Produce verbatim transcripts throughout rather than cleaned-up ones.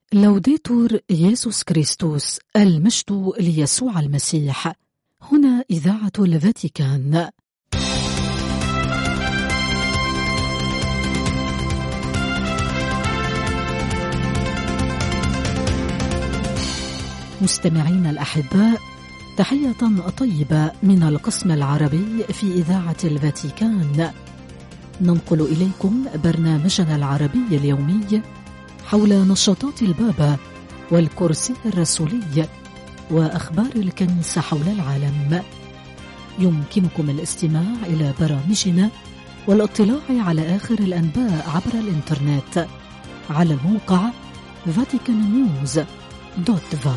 لوديتور يسوع كريستوس، المجد ليسوع المسيح. هنا إذاعة الفاتيكان. مستمعين الأحباء، تحية طيبة من القسم العربي في إذاعة الفاتيكان. ننقل إليكم برنامجنا العربي اليومي حول نشاطات البابا والكرسي الرسولي وأخبار الكنيسة حول العالم. يمكنكم الاستماع إلى برامجنا والاطلاع على آخر الأنباء عبر الإنترنت على الموقع فاتيكان نيوز دوت فا.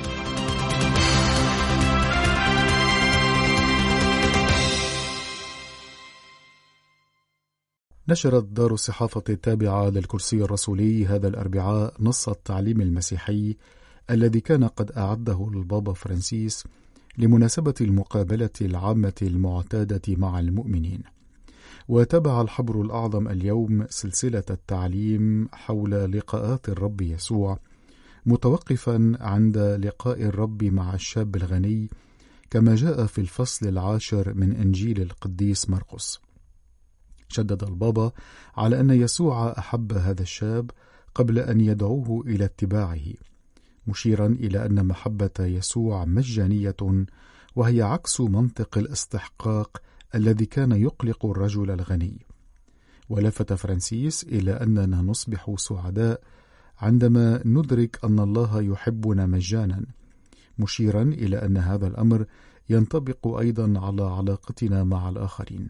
نشرت دار الصحافة التابعة للكرسي الرسولي هذا الأربعاء نص التعليم المسيحي الذي كان قد أعده البابا فرانسيس لمناسبة المقابلة العامة المعتادة مع المؤمنين. وتابع الحبر الأعظم اليوم سلسلة التعليم حول لقاءات الرب يسوع، متوقفا عند لقاء الرب مع الشاب الغني كما جاء في الفصل العاشر من إنجيل القديس مرقس. شدد البابا على أن يسوع أحب هذا الشاب قبل أن يدعوه إلى اتباعه، مشيرا إلى أن محبة يسوع مجانية، وهي عكس منطق الاستحقاق الذي كان يقلق الرجل الغني. ولفت فرانسيس إلى أننا نصبح سعداء عندما ندرك أن الله يحبنا مجانا، مشيرا إلى أن هذا الأمر ينطبق أيضا على علاقتنا مع الآخرين.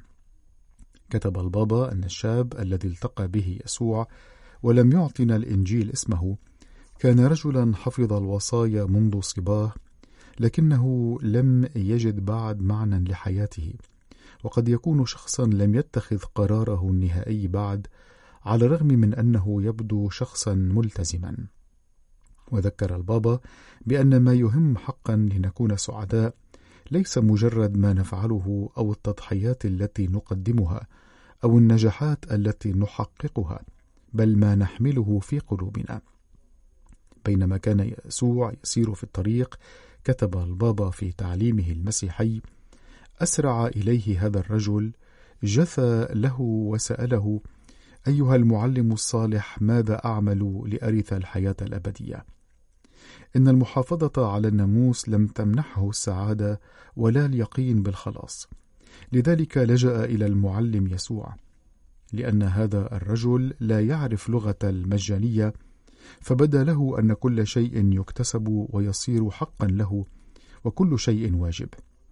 كتب البابا أن الشاب الذي التقى به يسوع ولم يعطنا الإنجيل اسمه كان رجلا حفظ الوصايا منذ صباه، لكنه لم يجد بعد معنى لحياته، وقد يكون شخصا لم يتخذ قراره النهائي بعد، على الرغم من أنه يبدو شخصا ملتزما. وذكر البابا بأن ما يهم حقا لنكون سعداء ليس مجرد ما نفعله أو التضحيات التي نقدمها أو النجاحات التي نحققها، بل ما نحمله في قلوبنا. بينما كان يسوع يسير في الطريق، كتب البابا في تعليمه المسيحي، أسرع إليه هذا الرجل، جثى له وسأله: أيها المعلم الصالح، ماذا أعمل لأرث الحياة الأبدية؟ إن المحافظة على الناموس لم تمنحه السعادة ولا اليقين بالخلاص، لذلك لجأ إلى المعلم يسوع. لأن هذا الرجل لا يعرف لغة المجانية، فبدا له أن كل شيء يكتسب ويصير حقا له، وكل شيء واجب.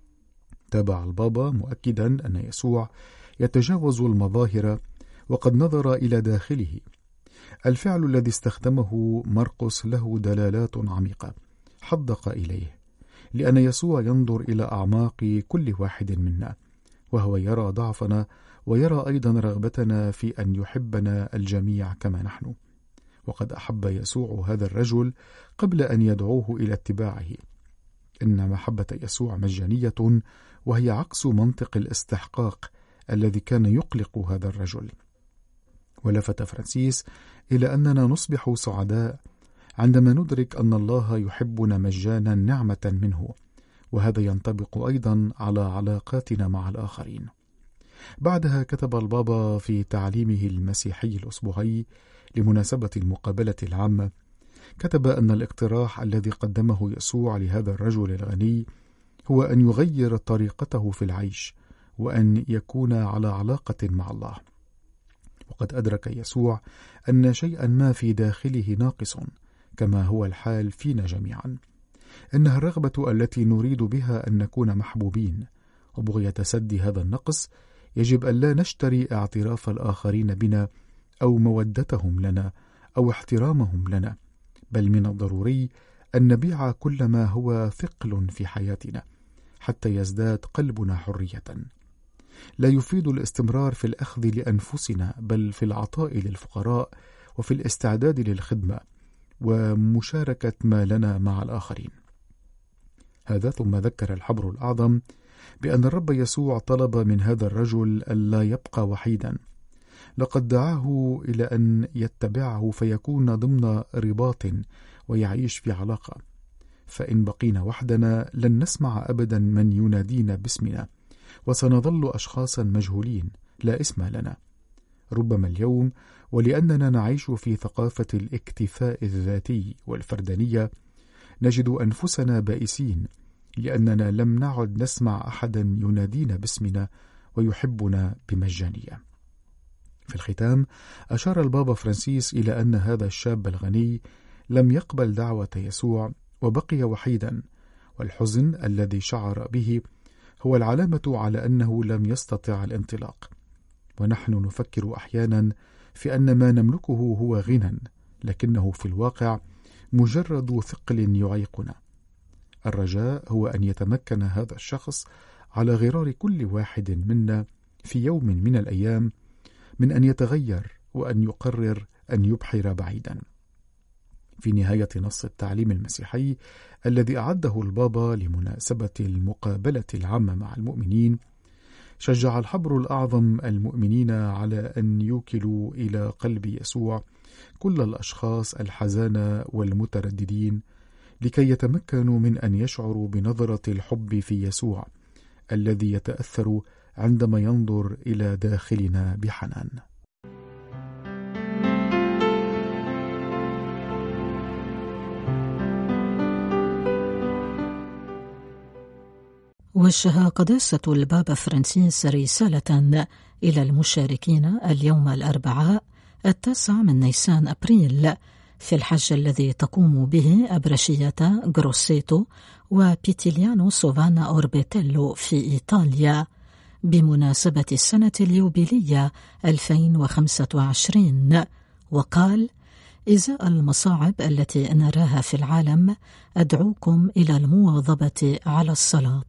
تابع البابا مؤكدا أن يسوع يتجاوز المظاهر وقد نظر إلى داخله. الفعل الذي استخدمه مرقس له دلالات عميقة حدق إليه، لأن يسوع ينظر إلى أعماق كل واحد منا، وهو يرى ضعفنا ويرى أيضا رغبتنا في أن يحبنا الجميع كما نحن. وقد أحب يسوع هذا الرجل قبل أن يدعوه إلى اتباعه. إن محبة يسوع مجانية، وهي عكس منطق الاستحقاق الذي كان يقلق هذا الرجل. ولفت فرانسيس إلى أننا نصبح سعداء عندما ندرك أن الله يحبنا مجانا نعمة منه، وهذا ينطبق أيضا على علاقاتنا مع الآخرين. بعدها كتب البابا في تعليمه المسيحي الأسبوعي لمناسبة المقابلة العامة، كتب أن الاقتراح الذي قدمه يسوع لهذا الرجل الغني هو أن يغير طريقته في العيش، وأن يكون على علاقة مع الله. وقد أدرك يسوع أن شيئا ما في داخله ناقص، كما هو الحال فينا جميعا. إنها الرغبة التي نريد بها أن نكون محبوبين، وبغية تسدي هذا النقص يجب أن لا نشتري اعتراف الآخرين بنا أو مودتهم لنا أو احترامهم لنا، بل من الضروري أن نبيع كل ما هو ثقل في حياتنا حتى يزداد قلبنا حرية. لا يفيد الاستمرار في الأخذ لأنفسنا، بل في العطاء للفقراء وفي الاستعداد للخدمة ومشاركة ما لنا مع الآخرين. هذا ثم ذكر الحبر الأعظم بأن الرب يسوع طلب من هذا الرجل ألا يبقى وحيدا، لقد دعاه إلى أن يتبعه فيكون ضمن رباط ويعيش في علاقة، فإن بقينا وحدنا لن نسمع أبدا من ينادينا باسمنا، وسنظل أشخاصا مجهولين لا اسم لنا. ربما اليوم ولأننا نعيش في ثقافة الاكتفاء الذاتي والفردانية نجد أنفسنا بائسين، لأننا لم نعد نسمع أحدا ينادينا باسمنا ويحبنا بمجانية. في الختام أشار البابا فرانسيس إلى أن هذا الشاب الغني لم يقبل دعوة يسوع وبقي وحيدا، والحزن الذي شعر به هو العلامة على أنه لم يستطع الانطلاق. ونحن نفكر أحيانا في أن ما نملكه هو غنى، لكنه في الواقع مجرد ثقل يعيقنا. الرجاء هو أن يتمكن هذا الشخص على غرار كل واحد منا في يوم من الأيام من أن يتغير وأن يقرر أن يبحر بعيدا. في نهاية نص التعليم المسيحي الذي أعده البابا لمناسبة المقابلة العامة مع المؤمنين، شجع الحبر الأعظم المؤمنين على أن يوكلوا إلى قلب يسوع كل الأشخاص الحزانة والمترددين، لكي يتمكنوا من أن يشعروا بنظرة الحب في يسوع الذي يتأثر عندما ينظر إلى داخلنا بحنان. وجه قداسة البابا فرانسيس رسالة إلى المشاركين اليوم الأربعاء التاسع من نيسان أبريل في الحج الذي تقوم به أبرشية غروسيتو وبيتيليانو سوفانا أوربيتيلو في إيطاليا بمناسبة السنة اليوبيلية ألفين وخمسة وعشرين، وقال: إزاء المصاعب التي نراها في العالم أدعوكم إلى المواظبة على الصلاة.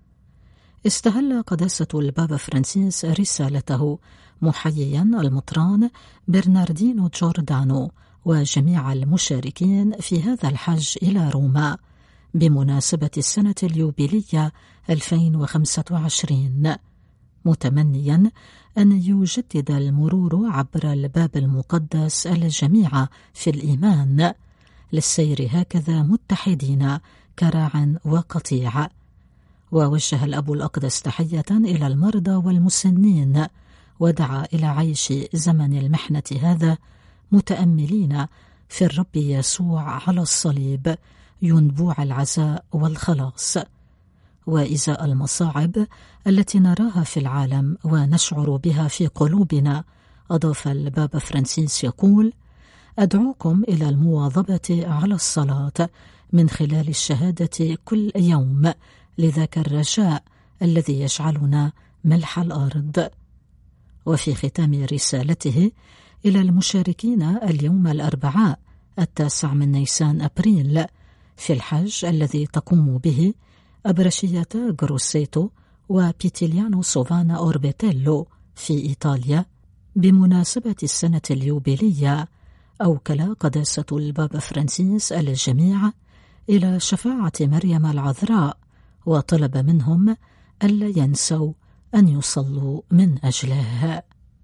استهل قداسة البابا فرانسيس رسالته محييا المطران برناردينو جوردانو وجميع المشاركين في هذا الحج إلى روما بمناسبة السنة اليوبيلية ألفين وخمسة وعشرين، متمنيا أن يجدد المرور عبر الباب المقدس الجميع في الإيمان للسير هكذا متحدين كراع وقطيع. ووجه الأب الأقدس تحية إلى المرضى والمسنين، ودعا إلى عيش زمن المحنة هذا متأملين في الرب يسوع على الصليب ينبوع العزاء والخلاص. وإزاء المصاعب التي نراها في العالم ونشعر بها في قلوبنا، أضاف البابا فرانسيس يقول: أدعوكم إلى المواظبة على الصلاة من خلال الشهادة كل يوم لذاك الرجاء الذي يجعلنا ملح الأرض. وفي ختام رسالته إلى المشاركين اليوم الأربعاء التاسع من نيسان أبريل في الحج الذي تقوم به أبرشية غروسيتو وبيتيليانو سوفانا أوربيتيلو في إيطاليا بمناسبة السنة اليوبيلية، أوكل قداسة البابا فرانسيس الجميع إلى شفاعة مريم العذراء، وطلب منهم ألا ينسوا أن يصلوا من أجله.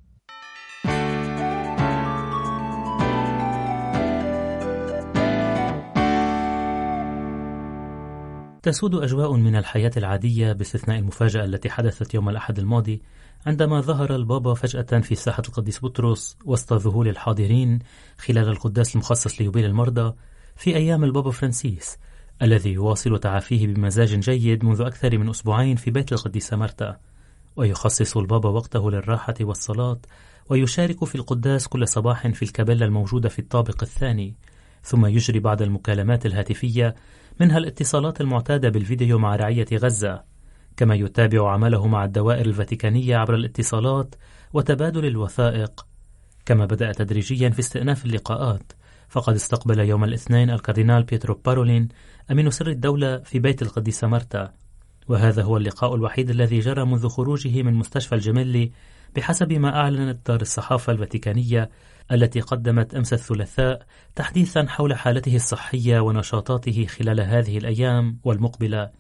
تسود أجواء من الحياة العادية باستثناء المفاجأة التي حدثت يوم الأحد الماضي عندما ظهر البابا فجأة في ساحة القديس بطرس وسط ذهول الحاضرين خلال القداس المخصص ليوبيل المرضى في أيام البابا فرانسيس الذي يواصل تعافيه بمزاج جيد منذ أكثر من أسبوعين في بيت القديسة مرتا. ويخصص البابا وقته للراحة والصلاة، ويشارك في القداس كل صباح في الكابيلا الموجودة في الطابق الثاني، ثم يجري بعض المكالمات الهاتفية منها الاتصالات المعتادة بالفيديو مع رعية غزة، كما يتابع عمله مع الدوائر الفاتيكانية عبر الاتصالات وتبادل الوثائق. كما بدأ تدريجيا في استئناف اللقاءات، فقد استقبل يوم الاثنين الكاردينال بيترو بارولين أمين سر الدولة في بيت القديسة مرتا، وهذا هو اللقاء الوحيد الذي جرى منذ خروجه من مستشفى الجميلي بحسب ما أعلنت دار الصحافة الفاتيكانية التي قدمت أمس الثلاثاء تحديثا حول حالته الصحية ونشاطاته خلال هذه الأيام والمقبلة،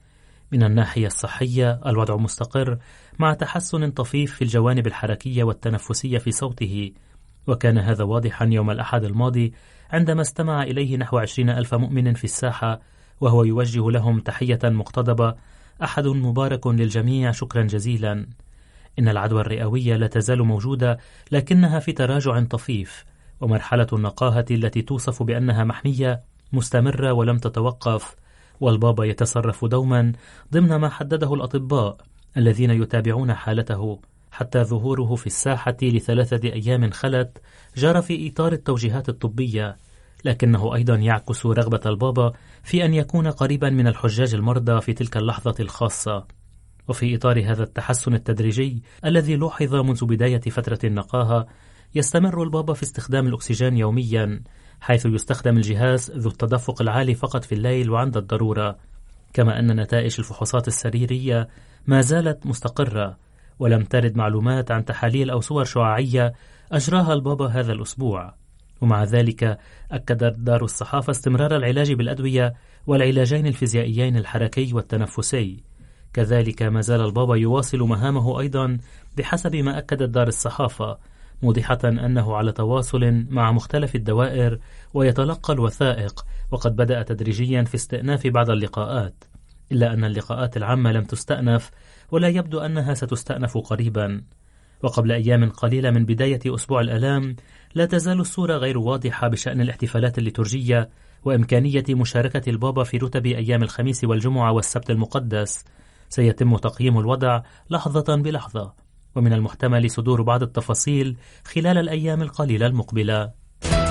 من الناحية الصحية الوضع مستقر مع تحسن طفيف في الجوانب الحركية والتنفسية في صوته، وكان هذا واضحا يوم الأحد الماضي عندما استمع إليه نحو عشرين ألف مؤمن في الساحة وهو يوجه لهم تحية مقتضبة: أحد مبارك للجميع، شكرا جزيلا. إن العدوى الرئوية لا تزال موجودة لكنها في تراجع طفيف، ومرحلة النقاهة التي توصف بأنها محمية مستمرة ولم تتوقف، والبابا يتصرف دوما ضمن ما حدده الأطباء الذين يتابعون حالته. حتى ظهوره في الساحة لثلاثة أيام خلت جرى في إطار التوجيهات الطبية، لكنه أيضا يعكس رغبة البابا في أن يكون قريبا من الحجاج المرضى في تلك اللحظة الخاصة. وفي إطار هذا التحسن التدريجي الذي لوحظ منذ بداية فترة النقاهة، يستمر البابا في استخدام الأكسجين يوميا، حيث يستخدم الجهاز ذو التدفق العالي فقط في الليل وعند الضرورة، كما أن نتائج الفحوصات السريرية ما زالت مستقرة، ولم ترد معلومات عن تحاليل أو صور شعاعية أجراها البابا هذا الأسبوع. ومع ذلك أكدت دار الصحافة استمرار العلاج بالأدوية والعلاجين الفيزيائيين الحركي والتنفسي. كذلك ما زال البابا يواصل مهامه أيضا بحسب ما أكدت دار الصحافة، موضحة أنه على تواصل مع مختلف الدوائر ويتلقى الوثائق، وقد بدأ تدريجيا في استئناف بعض اللقاءات، إلا أن اللقاءات العامة لم تستأنف ولا يبدو أنها ستستأنف قريبا. وقبل أيام قليلة من بداية أسبوع الآلام لا تزال الصورة غير واضحة بشأن الاحتفالات الليتورجية وإمكانية مشاركة البابا في رتب أيام الخميس والجمعة والسبت المقدس. سيتم تقييم الوضع لحظة بلحظة، ومن المحتمل صدور بعض التفاصيل خلال الأيام القليلة المقبلة.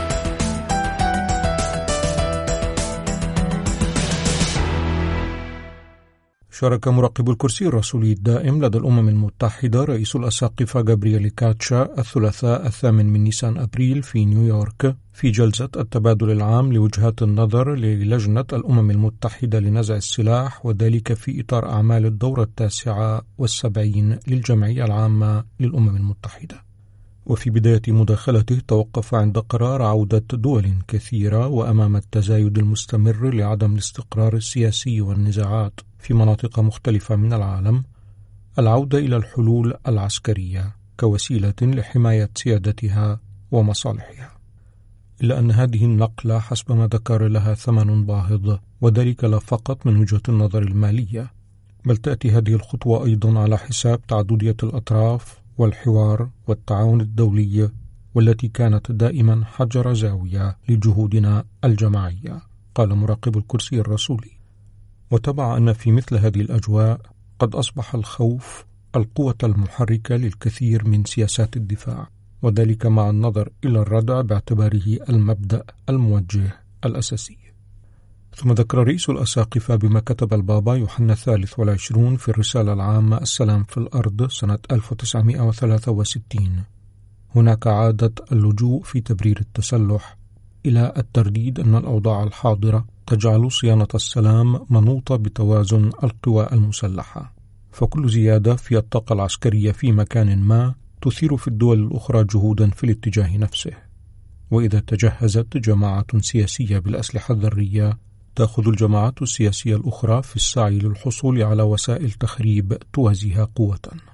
شارك مراقب الكرسي الرسولي الدائم لدى الأمم المتحدة رئيس الأساقفة جابرييل كاتشا الثلاثاء الثامن من نيسان أبريل في نيويورك في جلسة التبادل العام لوجهات النظر للجنة الأمم المتحدة لنزع السلاح، وذلك في إطار أعمال الدورة التاسعة والسبعين للجمعية العامة للأمم المتحدة. وفي بداية مداخلته توقف عند قرار عودة دول كثيرة وأمام التزايد المستمر لعدم الاستقرار السياسي والنزاعات في مناطق مختلفة من العالم العودة إلى الحلول العسكرية كوسيلة لحماية سيادتها ومصالحها، إلا أن هذه النقلة حسب ما ذكر لها ثمن باهظ، وذلك لا فقط من وجهة النظر المالية، بل تأتي هذه الخطوة أيضا على حساب تعددية الأطراف والحوار والتعاون الدولي، والتي كانت دائما حجر زاوية لجهودنا الجماعية، قال مراقب الكرسي الرسولي. وتبع أن في مثل هذه الأجواء قد أصبح الخوف القوة المحركة للكثير من سياسات الدفاع، وذلك مع النظر إلى الردع باعتباره المبدأ الموجه الأساسي. ثم ذكر رئيس الأساقفة بما كتب البابا يوحنا الثالث والعشرون في الرسالة العامة السلام في الأرض سنة ألف وتسعمائة وثلاثة وستين: هناك عادة اللجوء في تبرير التسلح إلى الترديد أن الأوضاع الحاضرة تجعل صيانة السلام منوطة بتوازن القوى المسلحة، فكل زيادة في الطاقة العسكرية في مكان ما تثير في الدول الأخرى جهودا في الاتجاه نفسه، وإذا تجهزت جماعة سياسية بالأسلحة الذرية تأخذ الجماعات السياسية الأخرى في السعي للحصول على وسائل تخريب توازيها قوة.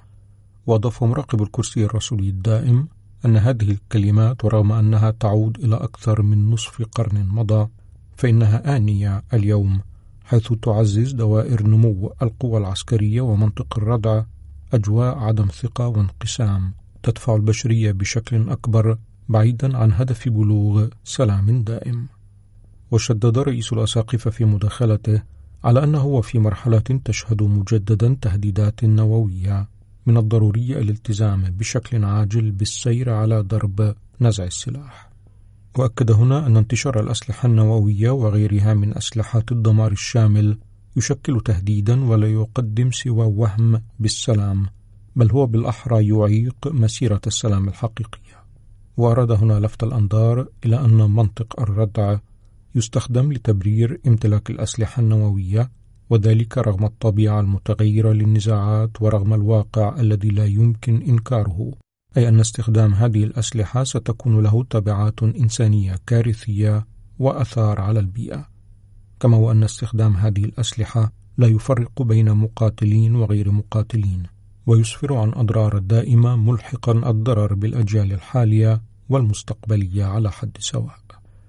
وأضاف مراقب الكرسي الرسولي الدائم أن هذه الكلمات ورغم أنها تعود إلى أكثر من نصف قرن مضى فإنها آنية اليوم، حيث تعزز دوائر نمو القوى العسكرية ومنطق الردع أجواء عدم ثقة وانقسام تدفع البشرية بشكل أكبر بعيدا عن هدف بلوغ سلام دائم. وشدد رئيس الأساقفة في مداخلته على أنه وفي مرحلة تشهد مجددا تهديدات نووية من الضروري الالتزام بشكل عاجل بالسير على درب نزع السلاح. وأكد هنا أن انتشار الأسلحة النووية وغيرها من أسلحات الدمار الشامل يشكل تهديدا ولا يقدم سوى وهم بالسلام، بل هو بالأحرى يعيق مسيرة السلام الحقيقية. وأراد هنا لفت الأنظار إلى أن منطق الردع يستخدم لتبرير امتلاك الأسلحة النووية، وذلك رغم الطبيعة المتغيرة للنزاعات ورغم الواقع الذي لا يمكن إنكاره، أي أن استخدام هذه الأسلحة ستكون له تبعات إنسانية كارثية وأثار على البيئة، كما وأن استخدام هذه الأسلحة لا يفرق بين مقاتلين وغير مقاتلين، ويسفر عن أضرار الدائمة ملحقا الضرر بالأجيال الحالية والمستقبلية على حد سواء.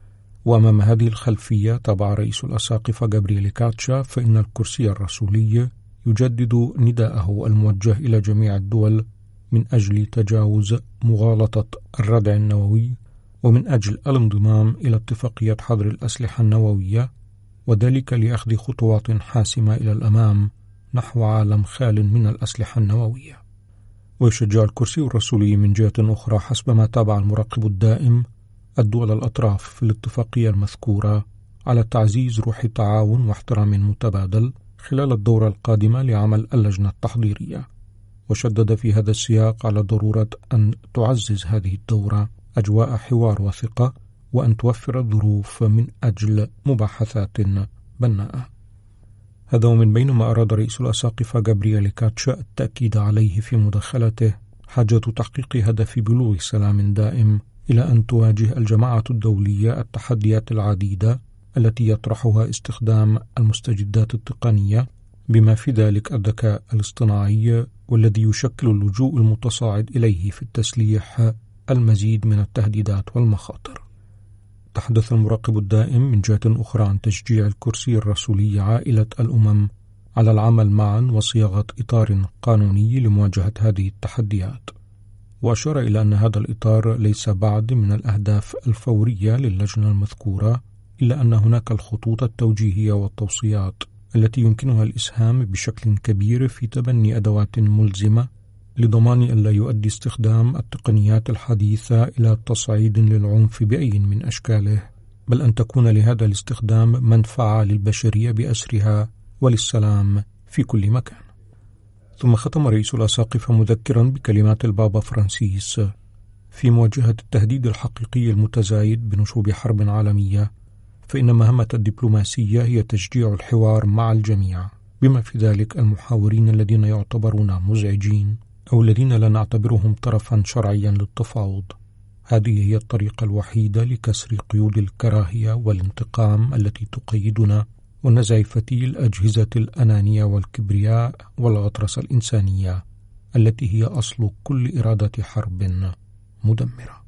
وأمام هذه الخلفية تابع رئيس الأساقفة جابرييل كاتشا فإن الكرسي الرسولي يجدد نداءه الموجه إلى جميع الدول من أجل تجاوز مغالطة الردع النووي، ومن أجل الانضمام إلى اتفاقية حظر الأسلحة النووية، وذلك لأخذ خطوات حاسمة إلى الأمام نحو عالم خال من الأسلحة النووية. ويشجع الكرسي الرسولي من جهة أخرى حسب ما تابع المراقب الدائم الدول الأطراف في الاتفاقية المذكورة على تعزيز روح تعاون واحترام متبادل خلال الدورة القادمة لعمل اللجنة التحضيرية، وشدد في هذا السياق على ضرورة أن تعزز هذه الدورة أجواء حوار وثقة، وأن توفر الظروف من أجل مباحثات بناءة. هذا ومن بين ما أراد رئيس الأساقفة جابرييل كاتشا التأكيد عليه في مداخلته حاجة تحقيق هدف بلوغ سلام دائم إلى أن تواجه الجماعة الدولية التحديات العديدة التي يطرحها استخدام المستجدات التقنية، بما في ذلك الذكاء الاصطناعي، والذي يشكل اللجوء المتصاعد إليه في التسليح المزيد من التهديدات والمخاطر. تحدث المراقب الدائم من جهة أخرى عن تشجيع الكرسي الرسولي عائلة الأمم على العمل معا وصياغة إطار قانوني لمواجهة هذه التحديات، وأشار إلى أن هذا الإطار ليس بعد من الأهداف الفورية للجنة المذكورة، إلا أن هناك الخطوط التوجيهية والتوصيات التي يمكنها الإسهام بشكل كبير في تبني أدوات ملزمة لضمان أن لا يؤدي استخدام التقنيات الحديثة إلى تصعيد للعنف بأي من أشكاله، بل أن تكون لهذا الاستخدام منفعة للبشرية بأسرها وللسلام في كل مكان. ثم ختم رئيس الأساقفة مذكرا بكلمات البابا فرانسيس في مواجهة التهديد الحقيقي المتزايد بنشوب حرب عالمية، فإن مهمة الدبلوماسية هي تشجيع الحوار مع الجميع، بما في ذلك المحاورين الذين يعتبرون مزعجين أو الذين لا نعتبرهم طرفا شرعيا للتفاوض. هذه هي الطريقة الوحيدة لكسر قيود الكراهية والانتقام التي تقيدنا، ونزع فتيل أجهزة الأنانية والكبرياء والغطرسة الإنسانية التي هي أصل كل إرادة حرب مدمرة.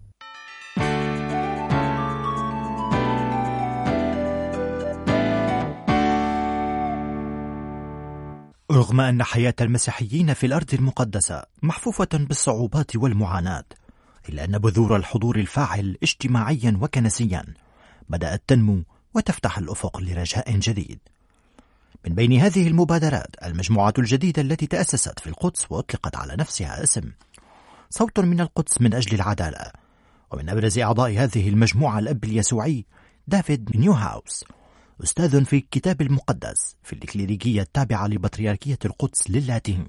رغم أن حياة المسيحيين في الأرض المقدسة محفوفة بالصعوبات والمعاناة، إلا أن بذور الحضور الفاعل اجتماعيا وكنسيا بدأت تنمو وتفتح الأفق لرجاء جديد. من بين هذه المبادرات المجموعة الجديدة التي تأسست في القدس وأطلقت على نفسها اسم صوت من القدس من أجل العدالة، ومن أبرز أعضاء هذه المجموعة الأب اليسوعي دافيد نيوهاوس، أستاذ في الكتاب المقدس في الإكليريكية التابعة لبطريركية القدس للاتين،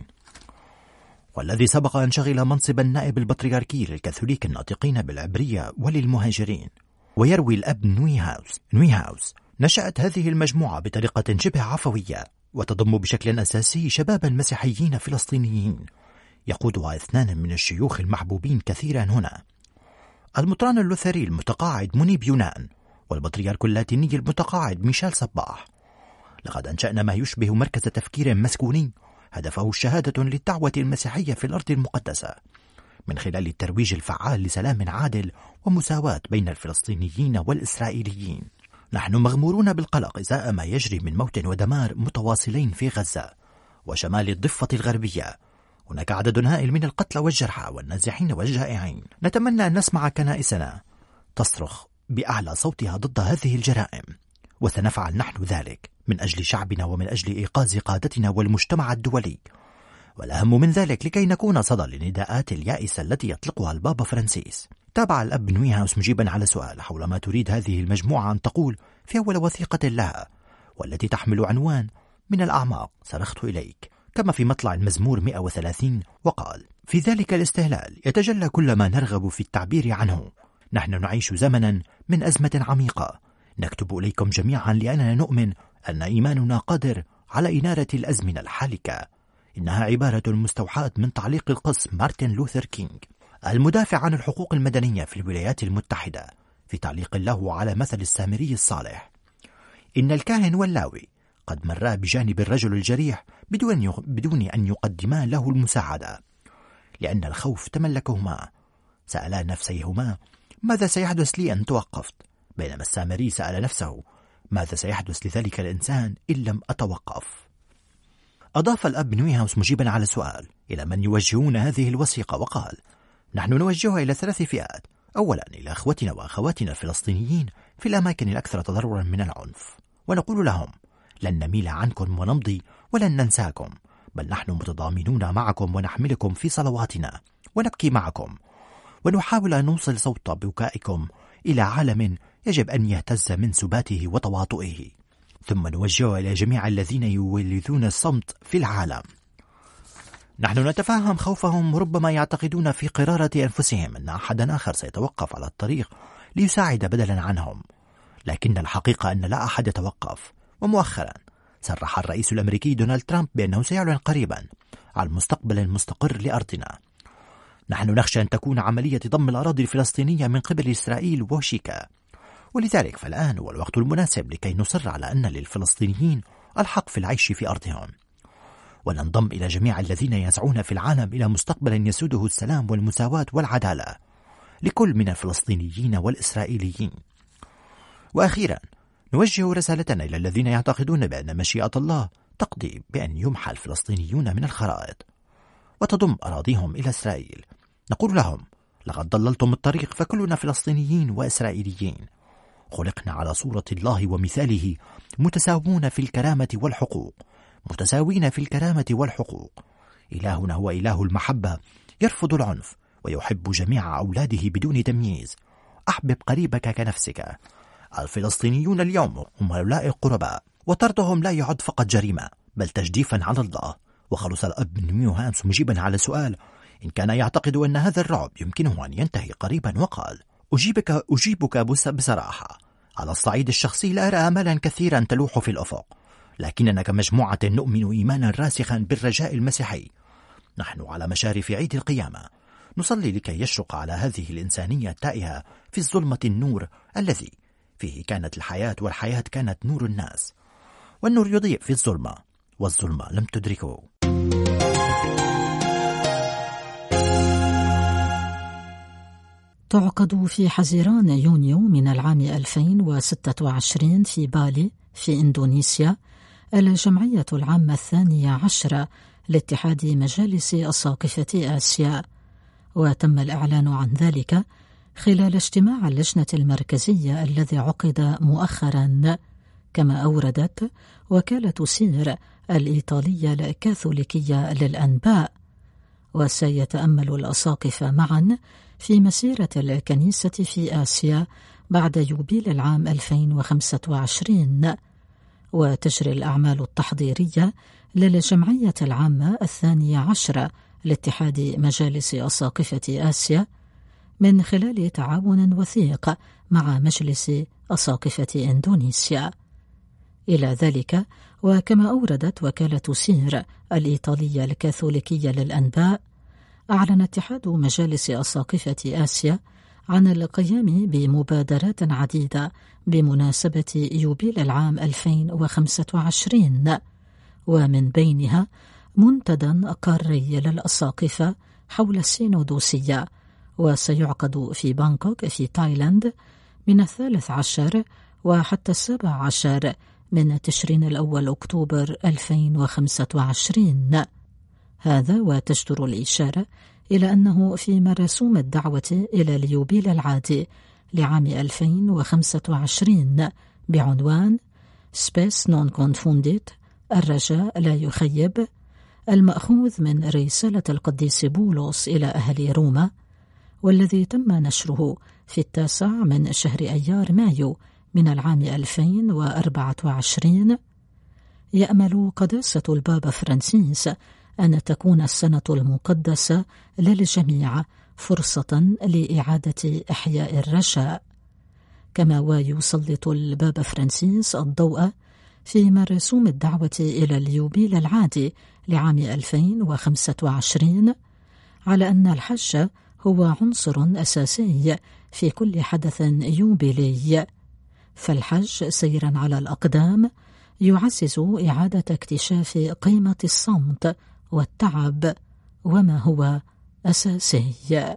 والذي سبق أن شغل منصب النائب البطريركي للكاثوليك الناطقين بالعبرية وللمهاجرين. ويروي الأب نويهاوس نويهاوس نشأت هذه المجموعة بطريقة شبه عفوية، وتضم بشكل أساسي شبابا مسيحيين فلسطينيين يقودها اثنان من الشيوخ المحبوبين كثيرا هنا، المطران اللوثري المتقاعد منيب يونان، والبطريرك اللاتيني المتقاعد ميشيل صباح. لقد أنشأنا ما يشبه مركز تفكير مسكوني هدفه الشهادة للدعوة المسيحية في الأرض المقدسة، من خلال الترويج الفعال لسلام عادل ومساواة بين الفلسطينيين والإسرائيليين. نحن مغمورون بالقلق إزاء ما يجري من موت ودمار متواصلين في غزة وشمال الضفة الغربية. هناك عدد هائل من القتلى والجرحى والنازحين والجائعين. نتمنى أن نسمع كنائسنا تصرخ بأعلى صوتها ضد هذه الجرائم، وسنفعل نحن ذلك من أجل شعبنا ومن أجل إيقاظ قادتنا والمجتمع الدولي، والأهم من ذلك لكي نكون صدى لنداءات اليائسة التي يطلقها البابا فرانسيس. تابع الأب نويهاوس مجيبا على سؤال حول ما تريد هذه المجموعة أن تقول في أول وثيقة لها، والتي تحمل عنوان من الأعماق صرخت إليك، كما في مطلع المزمور مئة وثلاثين، وقال في ذلك الاستهلال يتجلى كل ما نرغب في التعبير عنه. نحن نعيش زمنا من أزمة عميقة، نكتب إليكم جميعا لأننا نؤمن أن إيماننا قادر على إنارة الأزمنة الحالكة. إنها عبارة مستوحاة من تعليق القس مارتن لوثر كينغ المدافع عن الحقوق المدنية في الولايات المتحدة، في تعليق له على مثل السامري الصالح: إن الكاهن واللاوي قد مرا بجانب الرجل الجريح بدون بدون أن يقدما له المساعدة، لأن الخوف تملكهما. سألا نفسيهما: ماذا سيحدث لي أن توقفت؟ بينما السامري سأل نفسه: ماذا سيحدث لذلك الإنسان إن لم أتوقف؟ أضاف الأب نويهاوس مجيبا على سؤال إلى من يوجهون هذه الوثيقة وقال: نحن نوجهها إلى ثلاث فئات. أولا إلى أخوتنا وأخواتنا الفلسطينيين في الأماكن الأكثر تضررا من العنف، ونقول لهم: لن نميل عنكم ونمضي ولن ننساكم، بل نحن متضامنون معكم ونحملكم في صلواتنا ونبكي معكم، ونحاول أن نوصل صوت بكائكم إلى عالم يجب أن يهتز من سباته وتواطئه. ثم نوجه إلى جميع الذين يولدون الصمت في العالم. نحن نتفهم خوفهم، وربما يعتقدون في قرارة أنفسهم أن أحدا آخر سيتوقف على الطريق ليساعد بدلا عنهم، لكن الحقيقة أن لا أحد يتوقف. ومؤخرا صرح الرئيس الأمريكي دونالد ترامب بأنه سيعلن قريبا عن مستقبل مستقر لأرضنا. نحن نخشى أن تكون عملية ضم الأراضي الفلسطينية من قبل إسرائيل وشيكا، ولذلك فالآن هو الوقت المناسب لكي نصر على أن للفلسطينيين الحق في العيش في أرضهم، وننضم إلى جميع الذين يسعون في العالم إلى مستقبل يسوده السلام والمساواة والعدالة لكل من الفلسطينيين والإسرائيليين. وأخيرا نوجه رسالتنا إلى الذين يعتقدون بأن مشيئة الله تقضي بأن يمحى الفلسطينيون من الخرائط وتضم أراضيهم إلى إسرائيل. نقول لهم: لقد ضللتم الطريق، فكلنا فلسطينيين وإسرائيليين، خلقنا على صورة الله ومثاله، متساوون في الكرامة والحقوق متساوين في الكرامة والحقوق. إلهنا هو إله المحبة، يرفض العنف ويحب جميع أولاده بدون تمييز. أحبب قريبك كنفسك. الفلسطينيون اليوم هم هؤلاء القرباء، وطردهم لا يعد فقط جريمة بل تجديفا على الله. وخلص الأب نويهاوس مجيبا على سؤال إن كان يعتقد أن هذا الرعب يمكنه أن ينتهي قريبا وقال: أجيبك أجيبك بصراحة، على الصعيد الشخصي لا أرى آمالا كثيرا تلوح في الأفق، لكننا كمجموعة نؤمن إيمانا راسخا بالرجاء المسيحي. نحن على مشارف عيد القيامة نصلي لكي يشرق على هذه الإنسانية التائهة في الظلمة النور الذي فيه كانت الحياة، والحياة كانت نور الناس، والنور يضيء في الظلمة والظلمة لم تدركه. تعقد في حزيران يونيو من العام ألفين وستة وعشرين في بالي في إندونيسيا الجمعية العامة الثانية عشرة لاتحاد مجالس أساقفة آسيا، وتم الإعلان عن ذلك خلال اجتماع اللجنة المركزية الذي عقد مؤخرا، كما أوردت وكالة سير الإيطالية الكاثوليكية للأنباء. وسيتأمل الأساقفة معا في مسيرة الكنيسة في آسيا بعد يوبيل العام ألفين وخمسة وعشرين، وتجري الأعمال التحضيرية للجمعية العامة الثانية عشرة لاتحاد مجالس أساقفة آسيا من خلال تعاون وثيق مع مجلس أساقفة إندونيسيا. إلى ذلك، وكما أوردت وكالة سير الإيطالية الكاثوليكية للأنباء، أعلن اتحاد مجالس أساقفة آسيا عن القيام بمبادرات عديدة بمناسبة يوبيل العام ألفين وخمسة وعشرين، ومن بينها منتدى قاري للأساقفة حول السينودوسية، وسيعقد في بانكوك في تايلاند من الثالث عشر وحتى السابع عشر من تشرين الأول أكتوبر ألفين وخمسة وعشرين. هذا وتجدر الإشارة إلى أنه في مرسوم الدعوة إلى اليوبيل العادي لعام ألفين وخمسة وعشرين بعنوان Space Non-Confunded، الرجاء لا يخيب، المأخوذ من رسالة القديس بولس إلى أهل روما، والذي تم نشره في التاسع من شهر أيار مايو من العام ألفين وأربعة وعشرين. يأمل قداسة البابا فرانسيس أن تكون السنة المقدسة للجميع فرصة لإعادة إحياء الرجاء. كما ويسلط البابا فرانسيس الضوء في مرسوم الدعوة إلى اليوبيل العادي لعام ألفين وخمسة وعشرين على أن الحج هو عنصر أساسي في كل حدث يوبيلي، فالحج سيرا على الأقدام يعزز إعادة اكتشاف قيمة الصمت والتعب وما هو أساسي.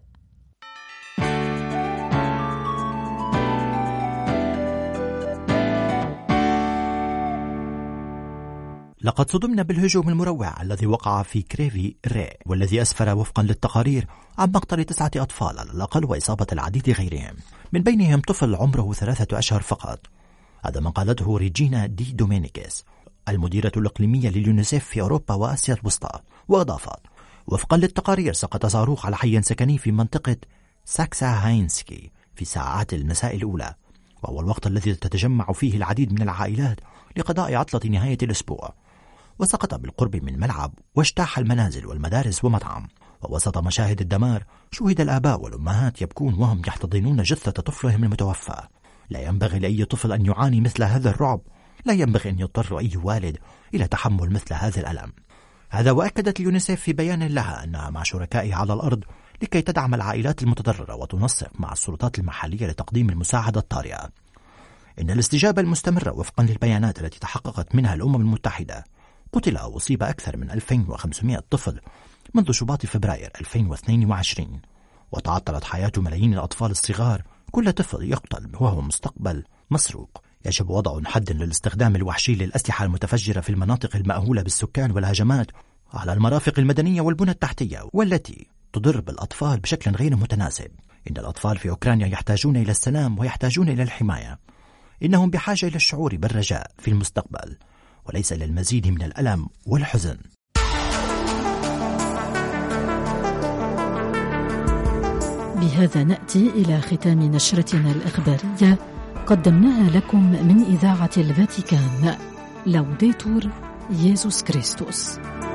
لقد صدمنا بالهجوم المروع الذي وقع في كريفي ري، والذي أسفر وفقا للتقارير عن مقتل تسعة أطفال على الأقل وإصابة العديد غيرهم، من بينهم طفل عمره ثلاثة أشهر فقط. هذا ما قالته ريجينا دي دومينيكيس المديرة الإقليمية لليونيسيف في أوروبا وآسيا الوسطى، وأضافت: وفقا للتقارير سقط صاروخ على حي سكني في منطقة ساكسا هاينسكي في ساعات المساء الأولى، وهو الوقت الذي تتجمع فيه العديد من العائلات لقضاء عطلة نهاية الأسبوع. وسقط بالقرب من ملعب واجتاح المنازل والمدارس ومطعم. ووسط مشاهد الدمار شوهد الآباء والأمهات يبكون وهم يحتضنون جثة طفلهم المتوفى. لا ينبغي لأي طفل أن يعاني مثل هذا الرعب، لا ينبغي أن يضطر أي والد إلى تحمل مثل هذا الألم. هذا وأكدت اليونيسيف في بيان لها أنها مع شركائها على الأرض لكي تدعم العائلات المتضررة وتنسق مع السلطات المحلية لتقديم المساعدة الطارئة. إن الاستجابة المستمرة وفقا للبيانات التي تحققت منها الأمم المتحدة، قتل أو أصيب أكثر من ألفين وخمسمائة طفل منذ شباط فبراير ألفين واثنين وعشرين، وتعطلت حياة ملايين الأطفال الصغار. كل طفل يقتل وهو مستقبل مسروق. يجب وضع حد للاستخدام الوحشي للأسلحة المتفجرة في المناطق المأهولة بالسكان والهجمات على المرافق المدنية والبنى التحتية والتي تضر بالأطفال بشكل غير متناسب. إن الأطفال في أوكرانيا يحتاجون إلى السلام ويحتاجون إلى الحماية. إنهم بحاجة إلى الشعور بالرجاء في المستقبل وليس إلى المزيد من الألم والحزن. بهذا نأتي إلى ختام نشرتنا الإخبارية قدمناها لكم من إذاعة الفاتيكان. لوديتور ييسوس كريستوس.